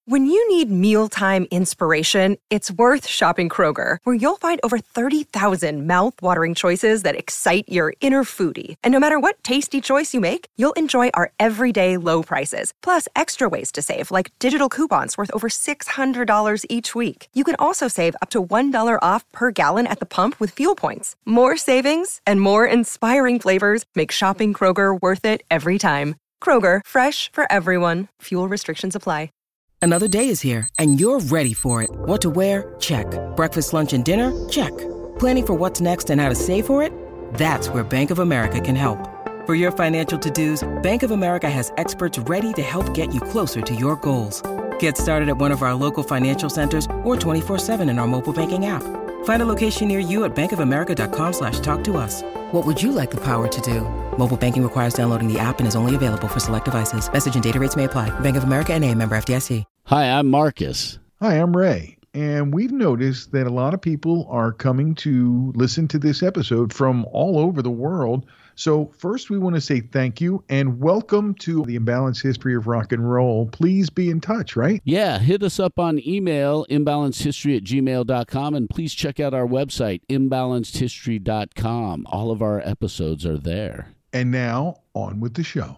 When you need mealtime inspiration, it's worth shopping Kroger, where you'll find over 30,000 mouth-watering choices that excite your inner foodie. And no matter what tasty choice you make, you'll enjoy our everyday low prices, plus extra ways to save, like digital coupons worth over $600 each week. You can also save up to $1 off per gallon at the pump with fuel points. More savings and more inspiring flavors make shopping Kroger worth it every time. Kroger, fresh for everyone. Fuel restrictions apply. Another day is here, and you're ready for it. What to wear? Check. Breakfast, lunch, and dinner? Check. Planning for what's next and how to save for it? That's where Bank of America can help. For your financial to-dos, Bank of America has experts ready to help get you closer to your goals. Get started at one of our local financial centers or 24/7 in our mobile banking app. Find a location near you at bankofamerica.com/talktous. What would you like the power to do? Mobile banking requires downloading the app and is only available for select devices. Message and data rates may apply. Bank of America N.A., member FDIC. Hi, I'm Marcus. Hi, I'm Ray. And we've noticed that a lot of people are coming to listen to this episode from all over the world. So first, we want to say thank you and welcome to the Imbalanced History of Rock and Roll. Please be in touch, right? Yeah, hit us up on email, imbalancedhistory@gmail.com, and please check out our website, imbalancedhistory.com. All of our episodes are there. And now, on with the show.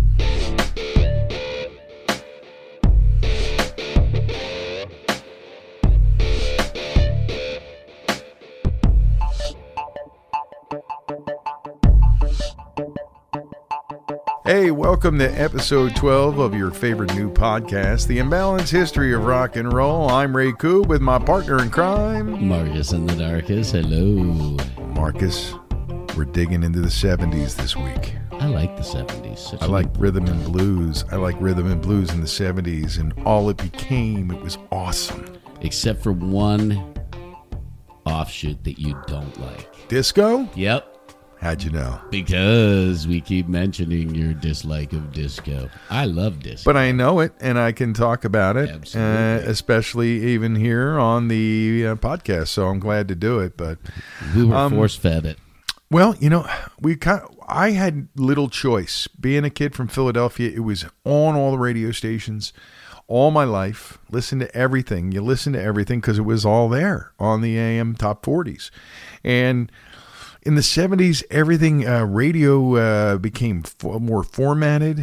Hey, welcome to episode 12 of your favorite new podcast, The Imbalanced History of Rock and Roll. I'm Ray Koob with my partner in crime, Marcus in the Darkest. Hello. Marcus, we're digging into the 70s this week. I like the 70s. I like rhythm and blues. I like rhythm and blues in the 70s, and all it became, it was awesome. Except for one offshoot that you don't like. Disco? Yep. How'd you know? Because we keep mentioning your dislike of disco. I love disco. But I know it, and I can talk about it, especially even here on the podcast, so I'm glad to do it. But we were force-fed it. Well, you know, I had little choice. Being a kid from Philadelphia, it was on all the radio stations all my life. Listen to everything. You listen to everything because it was all there on the AM top 40s. And in the 70s, everything radio became more formatted.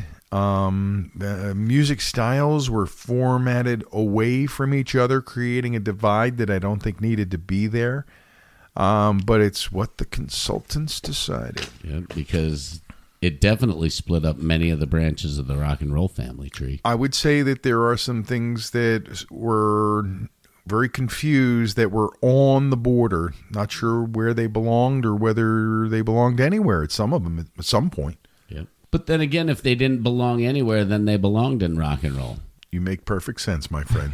Music styles were formatted away from each other, creating a divide that I don't think needed to be there. But it's what the consultants decided. Yeah, because it definitely split up many of the branches of the rock and roll family tree. I would say that there are some things that were very confused, that were on the border, not sure where they belonged or whether they belonged anywhere at some of them at some point. Yeah. But then again, if they didn't belong anywhere, then they belonged in rock and roll. You make perfect sense, my friend.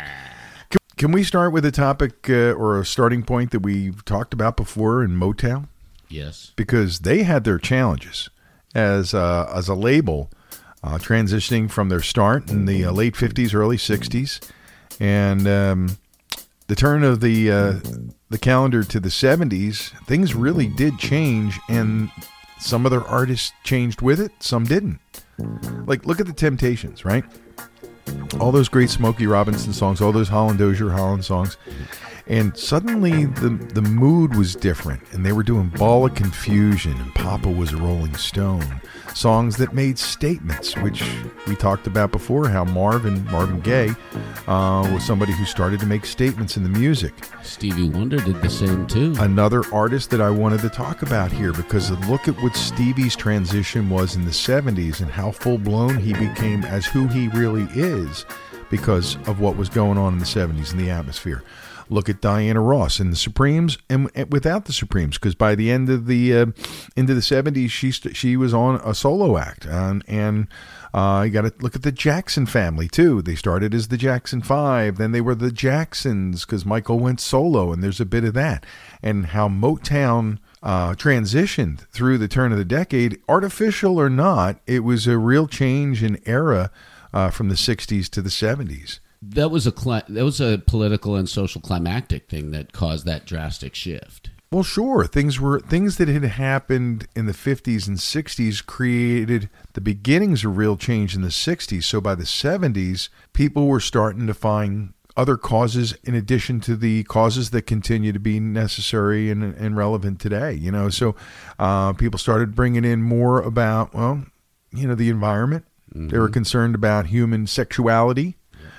Can we start with a topic or a starting point that we've talked about before in Motown? Yes. Because they had their challenges as a label, transitioning from their start in the late 50s, early 60s. And the turn of the calendar to the 70s, things really did change, and some of their artists changed with it, some didn't. Like, look at the Temptations, right? All those great Smokey Robinson songs, all those Holland Dozier Holland songs. And suddenly the mood was different, and they were doing Ball of Confusion, and Papa Was a Rolling Stone. Songs that made statements, which we talked about before, how Marvin Gaye was somebody who started to make statements in the music. Stevie Wonder did the same too. Another artist that I wanted to talk about here, because look at what Stevie's transition was in the 70s and how full-blown he became as who he really is because of what was going on in the 70s in the atmosphere. Look at Diana Ross and the Supremes, and without the Supremes, because by the end of the into the 70s, she was on a solo act, and you got to look at the Jackson family too. They started as the Jackson 5, then they were the Jacksons because Michael went solo, and there's a bit of that, and how Motown transitioned through the turn of the decade, artificial or not, it was a real change in era from the 60s to the 70s. That was a political and social climactic thing that caused that drastic shift. Well, sure. Things that had happened in the 50s and 60s created the beginnings of real change in the 60s. So by the 70s, people were starting to find other causes in addition to the causes that continue to be necessary and relevant today. You know, so people started bringing in more about, well, you know, the environment. Mm-hmm. They were concerned about human sexuality.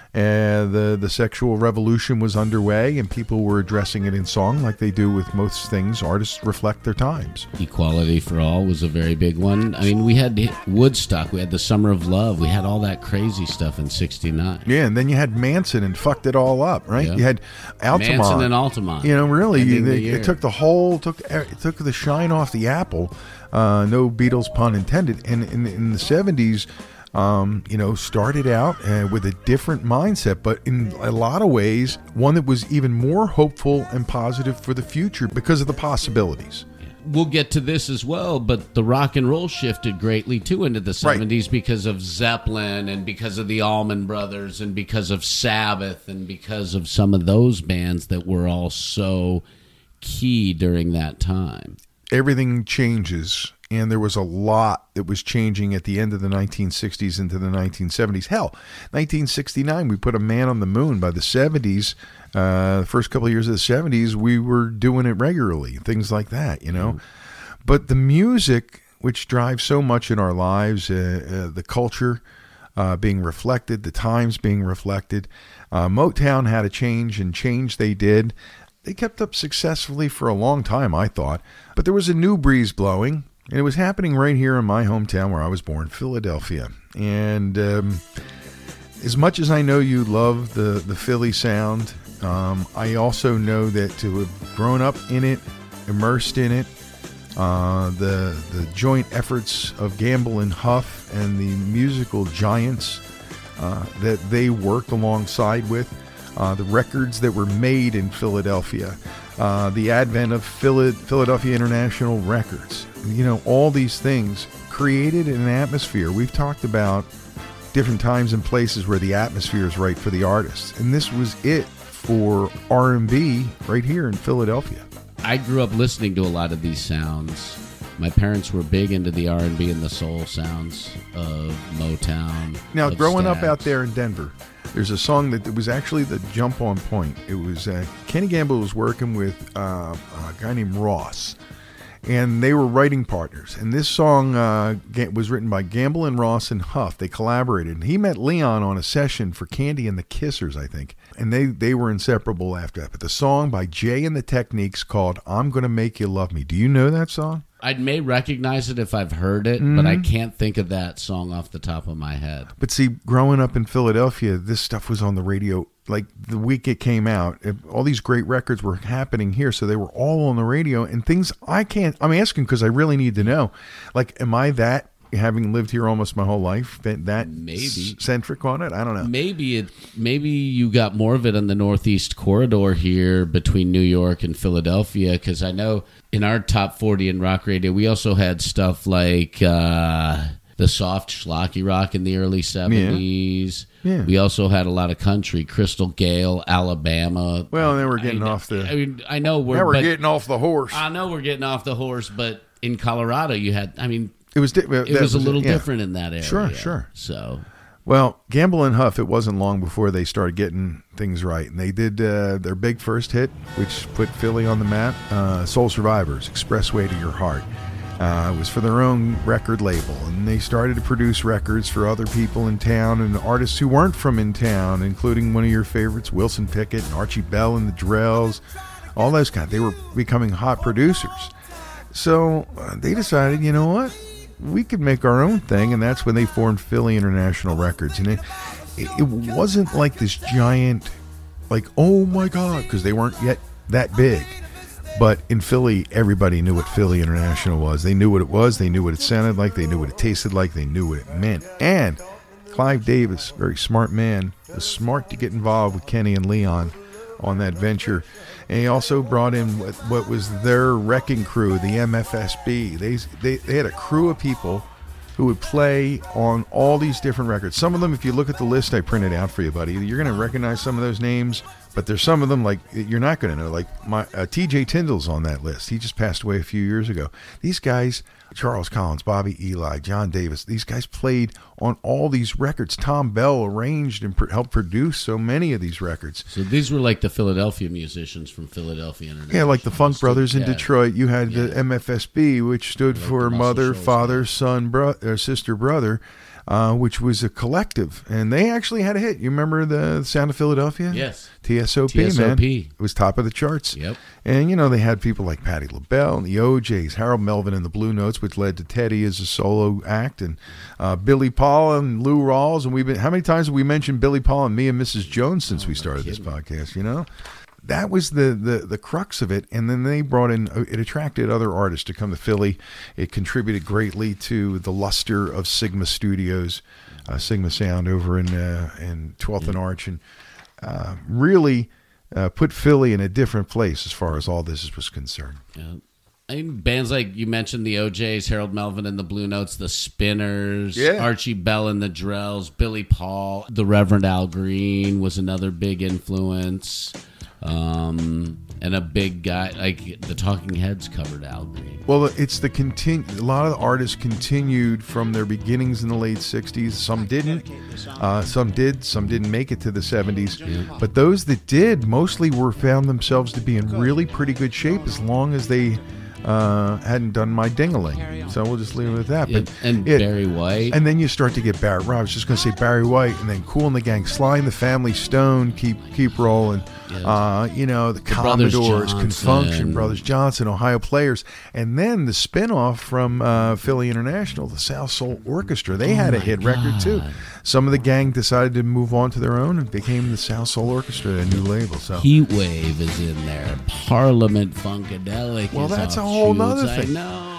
The sexual revolution was underway, and people were addressing it in song like they do with most things. Artists reflect their times. Equality for all was a very big one. I mean, we had Woodstock, we had the Summer of Love, we had all that crazy stuff in '69. Yeah, and then you had Manson and fucked it all up, right? Yeah. You had Altamont. Manson and Altamont. You know, really, it took the shine off the apple. No Beatles pun intended. And in the '70s. Started out with a different mindset, but in a lot of ways, one that was even more hopeful and positive for the future because of the possibilities. We'll get to this as well, but the rock and roll shifted greatly too into the 70s, right, because of Zeppelin and because of the Allman Brothers and because of Sabbath and because of some of those bands that were all so key during that time. Everything changes. And there was a lot that was changing at the end of the 1960s into the 1970s. Hell, 1969, we put a man on the moon. By the 70s, the first couple of years of the 70s, we were doing it regularly, things like that, you know. But the music, which drives so much in our lives, the culture being reflected, the times being reflected, Motown had a change, and change they did. They kept up successfully for a long time, I thought. But there was a new breeze blowing. And it was happening right here in my hometown where I was born, Philadelphia. And as much as I know you love the Philly sound, I also know that to have grown up in it, immersed in it, the joint efforts of Gamble and Huff and the musical giants that they worked alongside with, the records that were made in Philadelphia, the advent of Philadelphia International Records. You know, all these things created an atmosphere. We've talked about different times and places where the atmosphere is right for the artists. And this was it for R&B right here in Philadelphia. I grew up listening to a lot of these sounds. My parents were big into the R&B and the soul sounds of Motown. Now, growing up out there in Denver, there's a song that was actually the jump on point. It was Kenny Gamble was working with a guy named Ross. And they were writing partners. And this song was written by Gamble and Ross and Huff. They collaborated. And he met Leon on a session for Candy and the Kissers, I think. And they were inseparable after that. But the song by Jay and the Techniques called I'm Gonna Make You Love Me. Do you know that song? I may recognize it if I've heard it, but I can't think of that song off the top of my head. But see, growing up in Philadelphia, this stuff was on the radio like the week it came out. All these great records were happening here, so they were all on the radio. And things I'm asking because I really need to know. Like, am I that, having lived here almost my whole life, that maybe centric on it? I don't know. Maybe you got more of it on the Northeast Corridor here between New York and Philadelphia, because I know in our top 40 in rock radio, we also had stuff like the soft schlocky rock in the early 70s. Yeah. We also had a lot of country, Crystal Gale, Alabama. Well, then we're getting off the... I know we're getting off the horse. I know we're getting off the horse, but in Colorado, you had... It was a little different in that area. Sure. So, well, Gamble and Huff, it wasn't long before they started getting things right. And they did their big first hit, which put Philly on the map, Soul Survivors, Expressway to Your Heart. It was for their own record label. And they started to produce records for other people in town and artists who weren't from in town, including one of your favorites, Wilson Pickett and Archie Bell and the Drells, all those guys. They were becoming hot producers. So they decided, you know what? We could make our own thing, and that's when they formed Philly International Records. And it wasn't like this giant, like, oh my God, because they weren't yet that big. But in Philly, everybody knew what Philly International was. They knew what it was. They knew what it sounded like. They knew what it tasted like. They knew what it meant. And Clive Davis, very smart man, was smart to get involved with Kenny and Leon on that venture. And he also brought in what was their wrecking crew, the MFSB. They had a crew of people who would play on all these different records. Some of them, if you look at the list I printed out for you, buddy, you're going to recognize some of those names But there's some of them like you're not going to know. Like my T.J. Tyndall's on that list. He just passed away a few years ago. These guys, Charles Collins, Bobby Eli, John Davis, these guys played on all these records. Tom Bell arranged and helped produce so many of these records. So these were like the Philadelphia musicians from Philadelphia International. Yeah, like the Funk Brothers in Detroit. You had the MFSB, which stood for Mother, Father, Son, Sister, Brother. Which was a collective, and they actually had a hit. You remember the Sound of Philadelphia? Yes. TSOP, man. It was top of the charts. Yep. And, they had people like Patti LaBelle and the OJs, Harold Melvin and the Blue Notes, which led to Teddy as a solo act, and Billy Paul and Lou Rawls. And how many times have we mentioned Billy Paul and Me and Mrs. Jones since we started this podcast, That was the crux of it, and then they brought in. It attracted other artists to come to Philly. It contributed greatly to the luster of Sigma Studios, Sigma Sound over in 12th and Arch, and really put Philly in a different place as far as all this was concerned. Yeah. I mean, bands like you mentioned, the OJs, Harold Melvin and the Blue Notes, the Spinners, Archie Bell and the Drells, Billy Paul, the Reverend Al Green was another big influence. And a big guy like the Talking Heads covered Al Green. Well, it's a lot of the artists continued from their beginnings in the late 60s. Some didn't. Some did. Some didn't make it to the 70s. Yeah. But those that did mostly found themselves to be in really pretty good shape as long as they hadn't done My Ding-a-ling. So we'll just leave it at that. Yeah, but Barry White. And then you start to get Barry. I was just going to say Barry White, and then Kool and the Gang, Sly and the Family Stone, keep rolling. Yes. The Commodores, Confunction, Brothers Johnson, Ohio Players, and then the spinoff from Philly International, the South Soul Orchestra. They had a hit record too. Some of the gang decided to move on to their own and became the South Soul Orchestra, a new label. So Heat Wave is in there. Parliament Funkadelic. Well, that's a whole nother thing.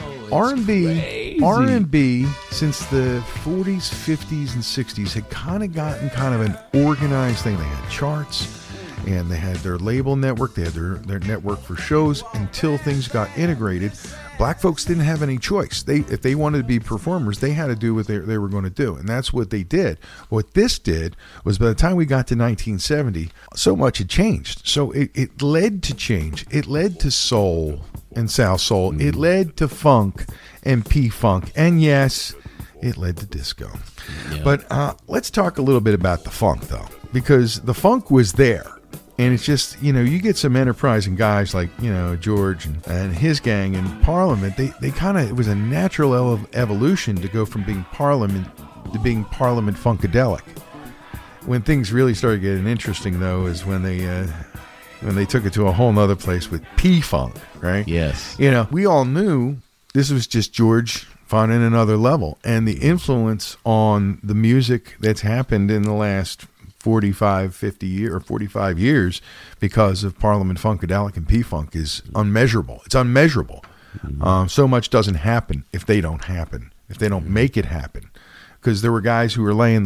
R&B since the 40s, 50s, and 60s had kind of gotten an organized thing. They had charts. And they had their label network. They had their network for shows until things got integrated. Black folks didn't have any choice. If they wanted to be performers, they had to do what they were going to do. And that's what they did. What this did was by the time we got to 1970, so much had changed. So it led to change. It led to soul and South Soul. It led to funk and P-Funk. And yes, it led to disco. Yeah. But let's talk a little bit about the funk, though, because the funk was there. And it's just, you get some enterprising guys like, George and his gang in Parliament. They it was a natural evolution to go from being Parliament to being Parliament Funkadelic. When things really started getting interesting, though, is when they took it to a whole nother place with P-Funk, right? Yes. We all knew this was just George finding another level. And the influence on the music that's happened in the last 45 years because of Parliament Funkadelic and P-Funk is unmeasurable. It's unmeasurable. So much doesn't happen if they don't happen, if they don't make it happen. Because there were guys who were laying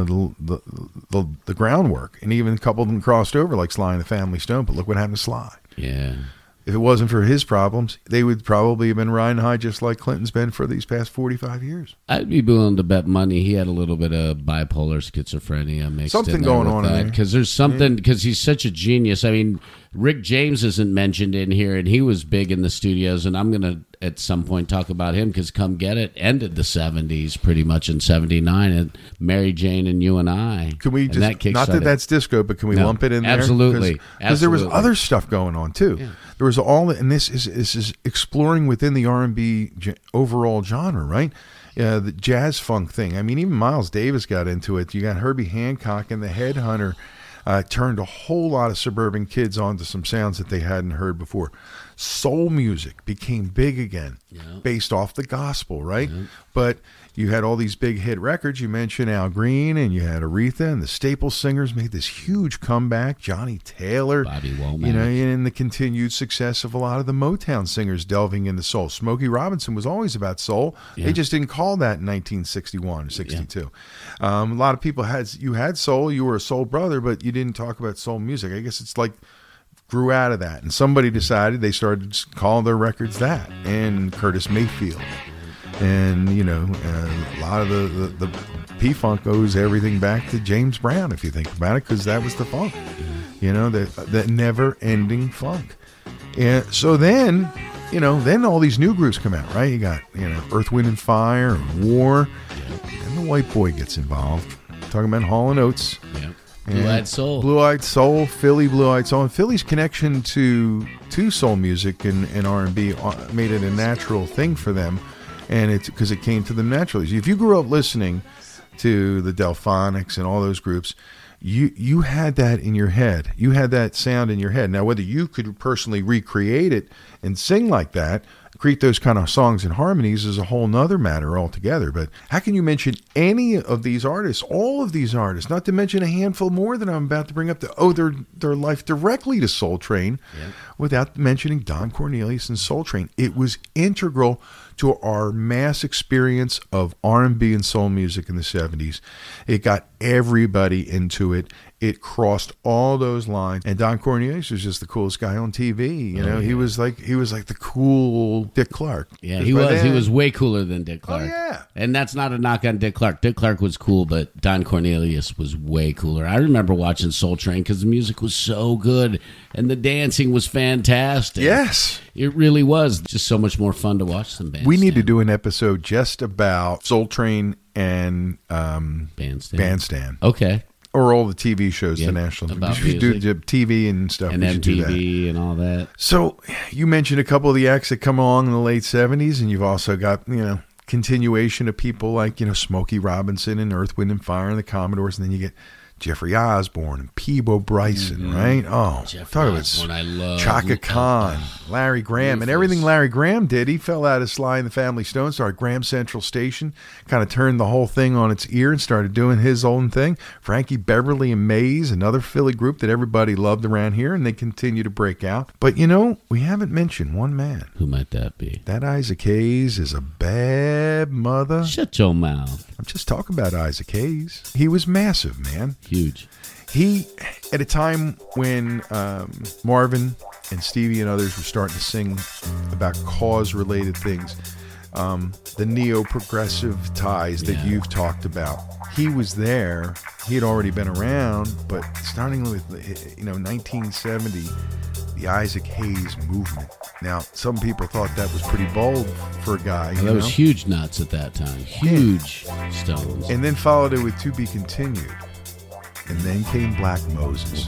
the groundwork, and even a couple of them crossed over like Sly and the Family Stone, but look what happened to Sly. Yeah. If it wasn't for his problems, they would probably have been riding high just like Clinton's been for these past 45 years. I'd be willing to bet money he had a little bit of bipolar schizophrenia mixed something in there going with on that. Because there's something, because he's such a genius. I mean, Rick James isn't mentioned in here, and he was big in the studios, and I'm going to at some point talk about him because Come Get It ended the 70s pretty much in 79, and Mary Jane and You and I. Can we just, not that that's disco, but can we lump it in there? Absolutely. Because there was other stuff going on too. Yeah. There was and this is exploring within the R&B overall genre, right? The jazz funk thing. I mean, even Miles Davis got into it. You got Herbie Hancock and the Headhunter turned a whole lot of suburban kids onto some sounds that they hadn't heard before. Soul music became big again, based off the gospel, right? Yeah. But you had all these big hit records. You mentioned Al Green, and you had Aretha, and the Staple Singers made this huge comeback. Johnny Taylor, Bobby Womack, and the continued success of a lot of the Motown singers delving into soul. Smokey Robinson was always about soul. Yeah. They just didn't call that in 1961 or 62. Yeah. A lot of people had soul. You were a soul brother, but you didn't talk about soul music. I guess it's like grew out of that, and somebody decided they started calling their records that, and Curtis Mayfield, and a lot of the P-Funk owes everything back to James Brown, if you think about it, because that was the funk. that never-ending funk. And so then, then all these new groups come out, right? You got, Earth, Wind, and Fire, and War, and the White Boy gets involved. Talking about Hall & Oates. Yeah. Blue-Eyed Soul. Blue-Eyed Soul, Philly Blue-Eyed Soul. And Philly's connection to soul music and R&B made it a natural thing for them, and it's because it came to them naturally. If you grew up listening to the Delphonics and all those groups, you had that in your head. You had that sound in your head. Now, whether you could personally recreate it and sing like that, create those kind of songs and harmonies is a whole nother matter altogether. But how can you mention any of these artists, all of these artists, not to mention a handful more that I'm about to bring up, that owe their life directly to Soul Train, without mentioning Don Cornelius and Soul Train? It was integral to our mass experience of R&B and soul music in the 70s. It got everybody into it. It crossed all those lines. And Don Cornelius was just the coolest guy on TV. He was like the cool Dick Clark. Yeah, he was. He was way cooler than Dick Clark. Oh, yeah. And that's not a knock on Dick Clark. Dick Clark was cool, but Don Cornelius was way cooler. I remember watching Soul Train because the music was so good and the dancing was fantastic. Yes. It really was. Just so much more fun to watch them bandstand. We need to do an episode just about Soul Train and Bandstand. Okay. Or all the TV shows, the national. About we should do TV and stuff. And we should do MTV that. and all that. So you mentioned a couple of the acts that come along in the late 70s, and you've also got, continuation of people like, Smokey Robinson and Earth, Wind, and Fire and the Commodores, and then you get Jeffrey Osborne and Peebo Bryson, right? Oh, talk about I love Chaka Khan, Larry Graham, and everything Larry Graham did. He fell out of Sly and the Family Stone, started Graham Central Station, kind of turned the whole thing on its ear and started doing his own thing. Frankie Beverly and Maze, another Philly group that everybody loved around here, and they continue to break out. But, we haven't mentioned one man. Who might that be? That Isaac Hayes is a bad mother. Shut your mouth. I'm just talking about Isaac Hayes. He was massive, man. Huge. He, at a time when Marvin and Stevie and others were starting to sing about cause-related things, the neo-progressive ties that you've talked about, he was there. He had already been around, but starting with 1970, the Isaac Hayes movement. Now, some people thought that was pretty bold for a guy. Well, that was huge nuts at that time. Huge stones. And then followed it with To Be Continued. And then came Black Moses.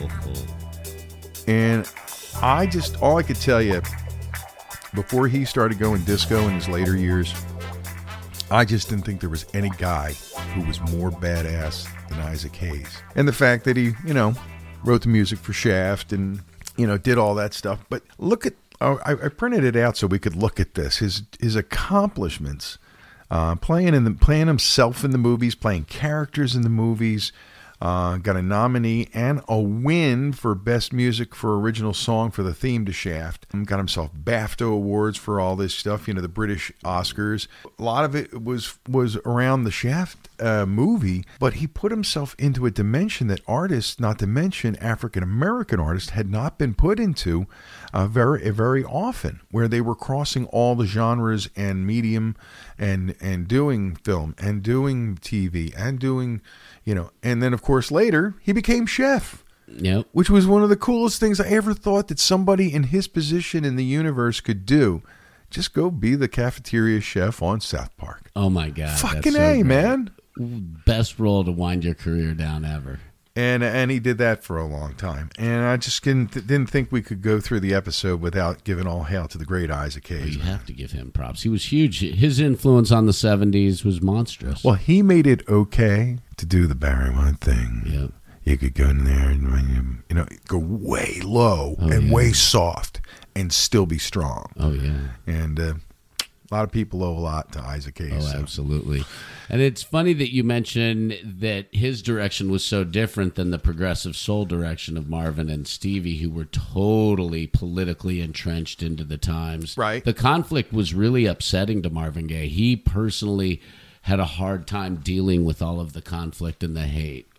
And all I could tell you, before he started going disco in his later years, I just didn't think there was any guy who was more badass than Isaac Hayes. And the fact that he, wrote the music for Shaft and, did all that stuff. But look at, I printed it out so we could look at this. His accomplishments, playing himself in the movies, playing characters in the movies, got a nominee and a win for Best Music for Original Song for the theme to Shaft. Got himself BAFTA awards for all this stuff, the British Oscars. A lot of it was around the Shaft movie, but he put himself into a dimension that artists, not to mention African-American artists, had not been put into very, very often, where they were crossing all the genres and medium and doing film and doing TV and doing, and then of course later he became chef. Yep. Which was one of the coolest things I ever thought that somebody in his position in the universe could do. Just go be the cafeteria chef on South Park. Oh my God. Fucking A, man. Best role to wind your career down ever. And he did that for a long time. And I just didn't think we could go through the episode without giving all hail to the great Isaac Hayes. Well, you have to give him props. He was huge. His influence on the 70s was monstrous. Well, he made it okay to do the Barry White thing. Yep. You could go in there and, go way low way soft and still be strong. Oh, yeah. And a lot of people owe a lot to Isaac Hayes. Oh, absolutely. And it's funny that you mention that his direction was so different than the progressive soul direction of Marvin and Stevie, who were totally politically entrenched into the times. Right. The conflict was really upsetting to Marvin Gaye. He personally had a hard time dealing with all of the conflict and the hate.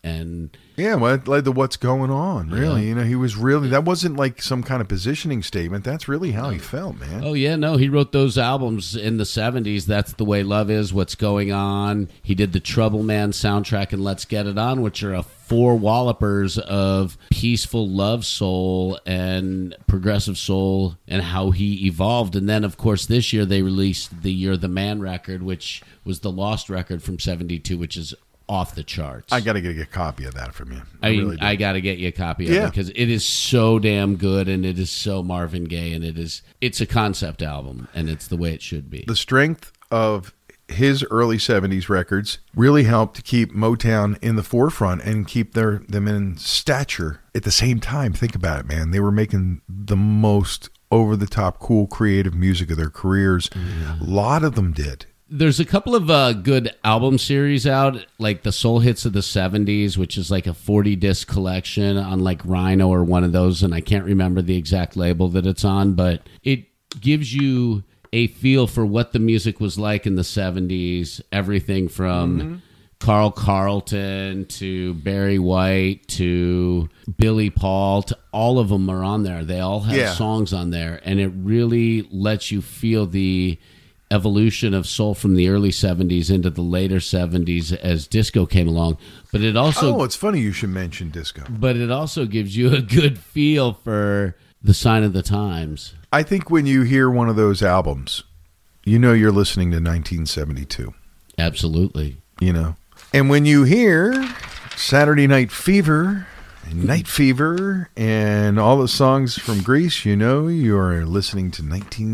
And Yeah, well, it led to What's Going On, really. Yeah. You know, he was really, that wasn't like some kind of positioning statement. That's really how he felt, man. oh yeah, no, he wrote those albums in the 70s. That's the Way Love Is, What's Going On. He did the Trouble Man soundtrack and Let's Get It On, which are four wallopers of peaceful love soul and progressive soul and how he evolved. And then, of course, this year they released the You're the Man record, which was the Lost record from 72, which is off the charts. I got to get a copy of that from you. I mean, really do. I got to get you a copy of Yeah. it because it is so damn good and it is so Marvin Gaye and it's a concept album and it's the way it should be. The strength of his early 70s records really helped to keep Motown in the forefront and keep them in stature at the same time. Think about it, man. They were making the most over-the-top, cool, creative music of their careers. A lot of them did. There's a couple of good album series out, like the Soul Hits of the 70s, which is like a 40-disc collection on like Rhino or one of those, and I can't remember the exact label that it's on, but it gives you a feel for what the music was like in the 70s, everything from Carl Carlton to Barry White to Billy Paul, to all of them are on there. They all have songs on there, and it really lets you feel the evolution of soul from the early 70s into the later 70s as disco came along. But it also it's funny you should mention disco. But it also gives you a good feel for the sign of the times. I think when you hear one of those albums, you know you're listening to 1972. Absolutely. You know. And when you hear Saturday Night Fever and Night Fever and all the songs from Grease, you know you're listening to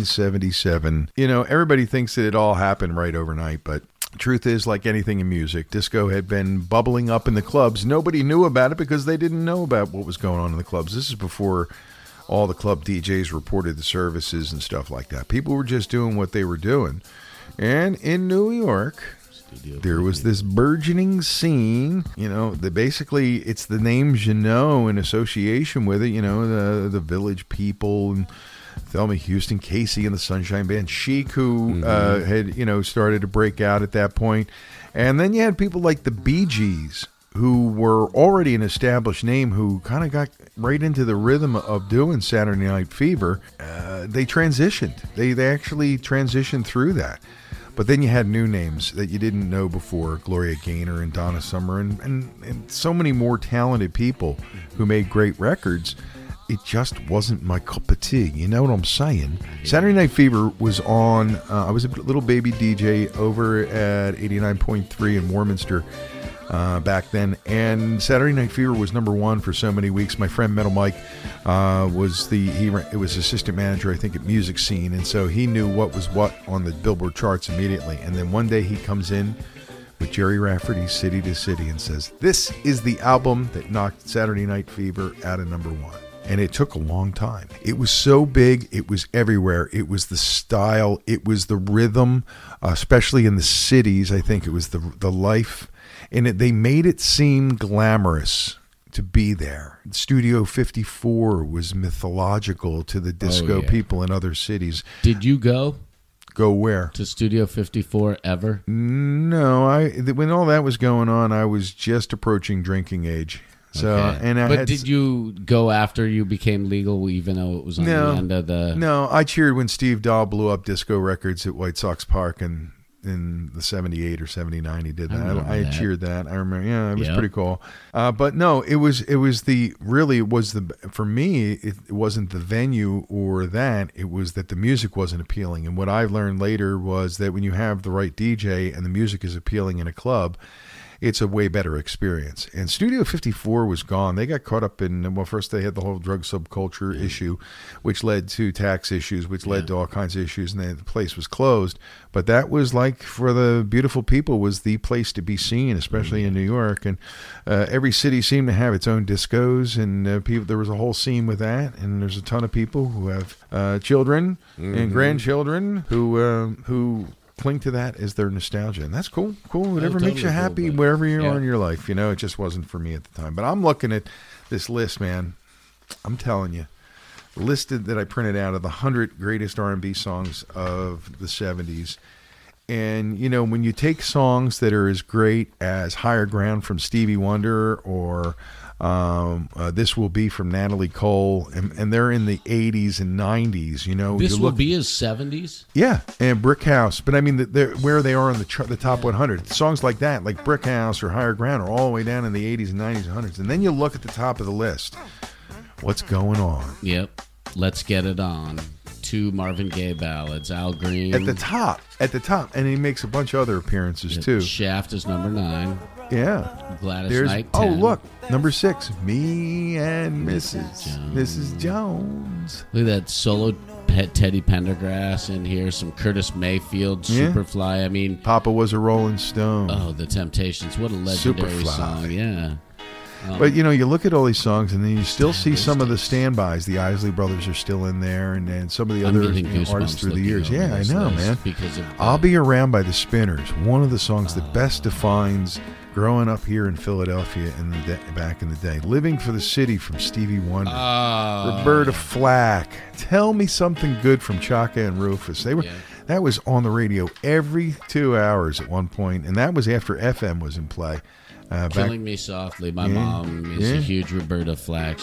1977. You know, everybody thinks that it all happened right overnight, but truth is, like anything in music, disco had been bubbling up in the clubs. Nobody knew about it because they didn't know about what was going on in the clubs. This is before all the club DJs reported the services and stuff like that. People were just doing what they were doing. And in New York, there was this burgeoning scene, you know, basically it's the names you know in association with it, you know, the Village People and Thelma Houston, Casey and the Sunshine Band, Chic, who had, you know, started to break out at that point. And then you had people like the Bee Gees, who were already an established name, who kind of got right into the rhythm of doing Saturday Night Fever. They transitioned. They actually transitioned through that. But then you had new names that you didn't know before, Gloria Gaynor and Donna Summer and so many more talented people who made great records. It just wasn't my cup of tea. You know what I'm saying? Saturday Night Fever was on, I was a little baby DJ over at 89.3 in Warminster back then, and Saturday Night Fever was number one for so many weeks. My friend Metal Mike was assistant manager, I think, at Music Scene, and so he knew what was what on the Billboard charts immediately. And then one day he comes in with Jerry Rafferty's City to City and says, "This is the album that knocked Saturday Night Fever out of number one." And it took a long time. It was so big, it was everywhere. It was the style, it was the rhythm, especially in the cities. I think it was the life. And they made it seem glamorous to be there. Studio 54 was mythological to the disco people in other cities. Did you go? Go where? To Studio 54 ever? No, when all that was going on, I was just approaching drinking age. So, okay. But did you go after you became legal, even though it was on the end of the... No, I cheered when Steve Dahl blew up disco records at White Sox Park in the 78 or 79 he did that. I cheered that. I remember. Yeah, it was pretty cool. But no, it was for me, it wasn't the venue or that. It was that the music wasn't appealing. And what I learned later was that when you have the right DJ and the music is appealing in a club, it's a way better experience. And Studio 54 was gone. They got caught up in, well, first they had the whole drug subculture issue, which led to tax issues, which led to all kinds of issues, and then the place was closed. But that was like, for the beautiful people, was the place to be seen, especially in New York. And every city seemed to have its own discos, and people. There was a whole scene with that. And there's a ton of people who have children and grandchildren who cling to that as their nostalgia, and that's cool. Whatever makes you happy, wherever you are in your life. You know, it just wasn't for me at the time. But I'm looking at this list, man. I'm telling you, the list that I printed out of the 100 greatest R&B songs of the 70s, And, you know, when you take songs that are as great as Higher Ground from Stevie Wonder or This Will Be from Natalie Cole, and they're in the 80s and 90s, you know. This Will Be is 70s? Yeah, and Brick House. But, I mean, where they are on the top 100. Songs like that, like Brick House or Higher Ground, are all the way down in the 80s and 90s and 100s. And then you look at the top of the list. What's going on? Yep. Let's Get It On. 2 Marvin Gaye ballads. Al Green. At the top. And he makes a bunch of other appearances, too. Shaft is number 9. Yeah. Gladys Knight, 10. Oh, 10. look. Number 6. Me and Mrs. Jones. Look at that solo Teddy Pendergrass in here. Some Curtis Mayfield, Yeah. Superfly. I mean, Papa Was a Rolling Stone. oh, The Temptations. What a legendary Superfly. song. Yeah. But, you know, you look at all these songs, and then you still see some of the standbys. The Isley Brothers are still in there, and some of the I'm other getting artists goosebumps through the looking years. over Yeah, I this know, list man. Because of I'll Be Around by the Spinners. One of the songs that best defines growing up here in Philadelphia back in the day. Living for the City from Stevie Wonder. Roberta Flack. Tell Me Something Good from Chaka and Rufus. That was on the radio every 2 hours at one point, and that was after FM was in play. Killing Me Softly. My mom is a huge Roberta Flack.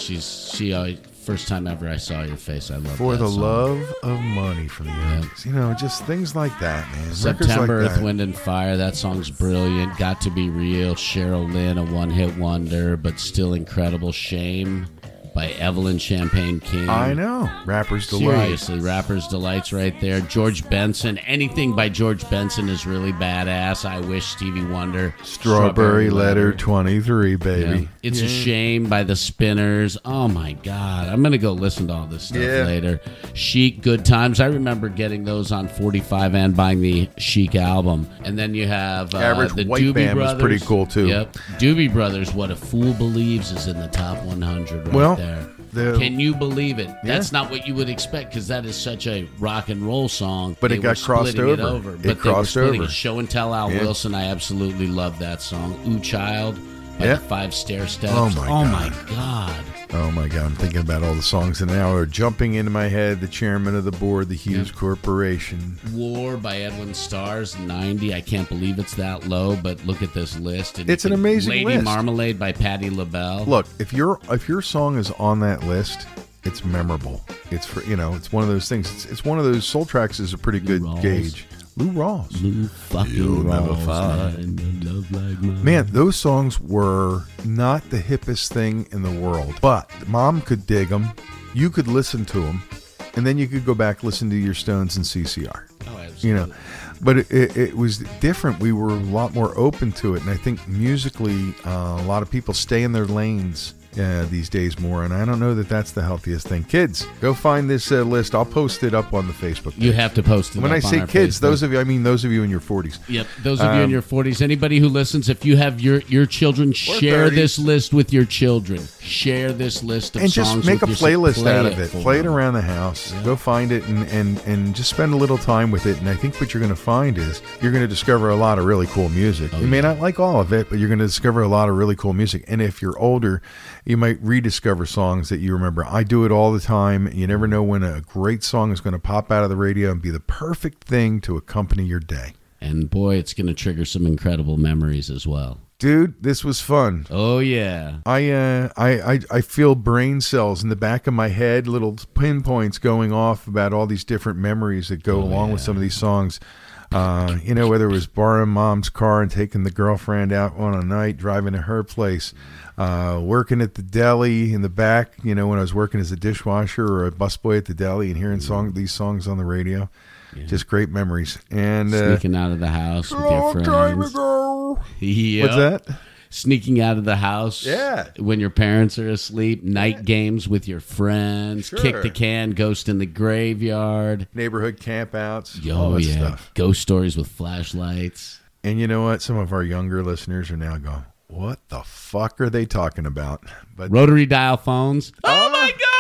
First time ever I saw your face, I love For that the song. Love of Money from the 80s. You know, just things like that, man. September, Records Earth, like Wind, and Fire. That song's brilliant. Got to Be Real. Cheryl Lynn, a one-hit wonder, but still incredible. Shame by Evelyn Champagne King. I know. Rapper's Delight. Seriously, Rapper's Delight's right there. George Benson. Anything by George Benson is really badass. I Wish, Stevie Wonder. Strawberry Letter 23, baby. Yeah. It's a Shame by the Spinners. Oh my God. I'm going to go listen to all this stuff later. Chic, Good Times. I remember getting those on 45 and buying the Chic album. And then you have Average the White Doobie Band was Brothers. pretty cool, too. Yep. Doobie Brothers, What a Fool Believes, is in the top 100 right Well, there. Can you believe it? That's not what you would expect, because that is such a rock and roll song. But They it got were crossed splitting over. But It they were crossed splitting over. it. Show and Tell Al Wilson. I absolutely love that song. Ooh Child by the 5 Stair Steps. Oh, my God. my God. Oh, my God. I'm thinking about all the songs, and now are jumping into my head. The chairman of the board, the Hughes Corporation. War by Edwin Starrs, 90. I can't believe it's that low, but look at this list. And It's an amazing Lady list. Marmalade by Patti LaBelle. Look, if your song is on that list, it's memorable. It's for it's one of those things. It's one of those. Soul Tracks is a pretty good Rawls. gauge. Lou Rawls. Lou fucking You'll never Rawls, find. man. Love like mine. Man, those songs were not the hippest thing in the world, but Mom could dig them. You could listen to them, and then you could go back listen to your Stones and CCR. Oh, absolutely. You know, but it was different. We were a lot more open to it, and I think musically, a lot of people stay in their lanes these days more, and I don't know that that's the healthiest thing. Kids, go find this list. I'll post it up on the Facebook page. You have to post it When up I say on our kids, Facebook. those of you, I mean those of you in your 40s. Yep, those of you in your 40s. Anybody who listens, if you have your children, share 30s. this list with your children. Share this list of And songs just make a with your playlist play out of it. for Play it them. around the house. Go find it and just spend a little time with it. And I think what you're going to find is you're going to discover a lot of really cool music. You may not like all of it, but you're going to discover a lot of really cool music. And if you're older, you might rediscover songs that you remember. I do it all the time. You never know when a great song is going to pop out of the radio and be the perfect thing to accompany your day. And boy, it's going to trigger some incredible memories as well. Dude, this was fun. Oh yeah. I feel brain cells in the back of my head, little pinpoints going off about all these different memories that go along with some of these songs. Whether it was borrowing Mom's car and taking the girlfriend out on a night, driving to her place, working at the deli in the back, when I was working as a dishwasher or a busboy at the deli and hearing these songs on the radio. Yeah. Just great memories. And sneaking out of the house with your friends. Time ago. Yep. What's that? Sneaking out of the house when your parents are asleep, night games with your friends, kick the can, ghost in the graveyard, neighborhood campouts, all that stuff. Ghost stories with flashlights. And you know what? Some of our younger listeners are now going, what the fuck are they talking about? But rotary dial phones. Oh my God!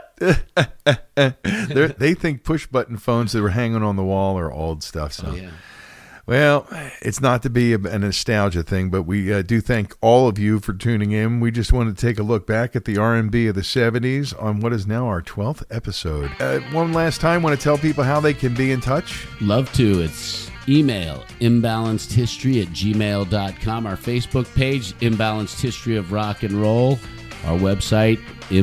They think push button phones that were hanging on the wall are old stuff. So. Well, it's not to be a nostalgia thing, but we do thank all of you for tuning in. We just wanted to take a look back at the R&B of the 70s on what is now our 12th episode. One last time, want to tell people how they can be in touch? Love to. It's Email imbalancedhistory@gmail.com. Our Facebook page, Imbalanced History of Rock and Roll. Our website,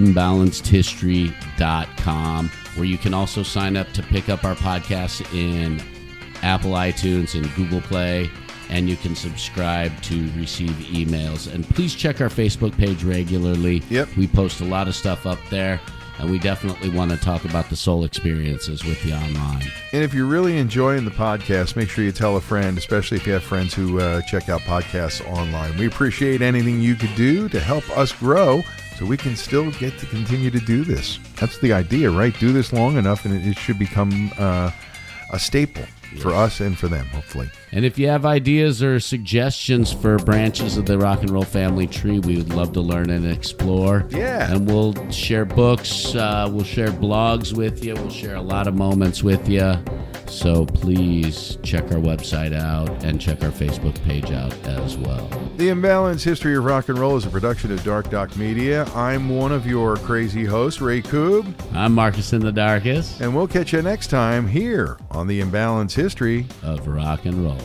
imbalancedhistory.com, where you can also sign up to pick up our podcasts in Apple iTunes and Google Play, and you can subscribe to receive emails. And please check our Facebook page regularly. Yep. We post a lot of stuff up there, and we definitely want to talk about the soul experiences with you online. And if you're really enjoying the podcast, make sure you tell a friend, especially if you have friends who check out podcasts online. We appreciate anything you could do to help us grow so we can still get to continue to do this. That's the idea, right? Do this long enough, and it should become a staple for us and for them, hopefully. And if you have ideas or suggestions for branches of the rock and roll family tree, we would love to learn and explore. Yeah. And we'll share books, we'll share blogs with you, we'll share a lot of moments with you. So please check our website out and check our Facebook page out as well. The Imbalanced History of Rock and Roll is a production of Dark Doc Media. I'm one of your crazy hosts, Ray Koob. I'm Marcus in the Darkest. And we'll catch you next time here on the Imbalanced History of Rock and Roll.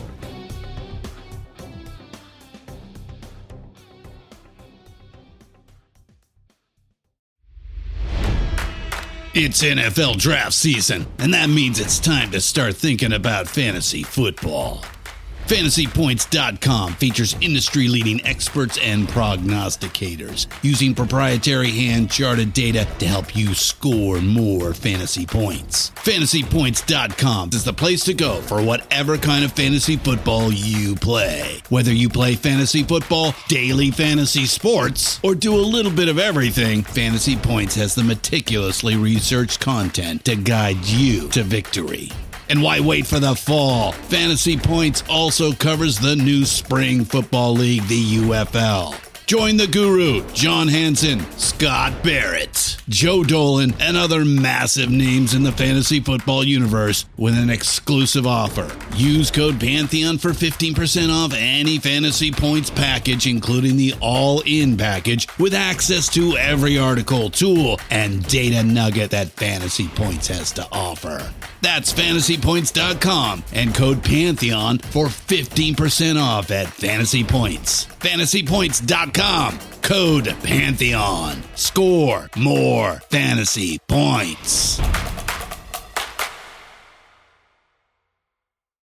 It's NFL draft season, and that means it's time to start thinking about fantasy football. FantasyPoints.com features industry-leading experts and prognosticators using proprietary hand-charted data to help you score more fantasy points. FantasyPoints.com is the place to go for whatever kind of fantasy football you play. Whether you play fantasy football, daily fantasy sports, or do a little bit of everything, Fantasy Points has the meticulously researched content to guide you to victory. And why wait for the fall? Fantasy Points also covers the new spring football league, the UFL. Join the guru, John Hansen, Scott Barrett, Joe Dolan, and other massive names in the fantasy football universe with an exclusive offer. Use code Pantheon for 15% off any Fantasy Points package, including the all-in package, with access to every article, tool, and data nugget that Fantasy Points has to offer. That's FantasyPoints.com and code Pantheon for 15% off at Fantasy Points. FantasyPoints.com, code Pantheon. Score more fantasy points.